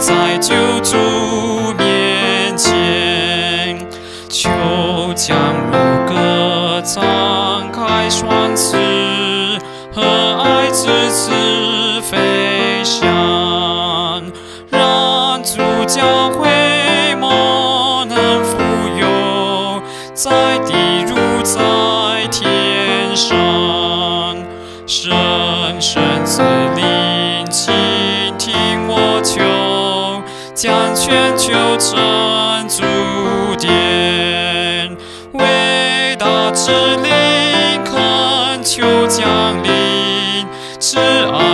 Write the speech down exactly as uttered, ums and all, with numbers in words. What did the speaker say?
在救主面前，求将如歌敞开双翅，和爱之子飞翔，让主教会莫能富有，在地如在天上。深深子灵，倾听我求，将全球成主殿。伟大之灵，恳求降临，慈爱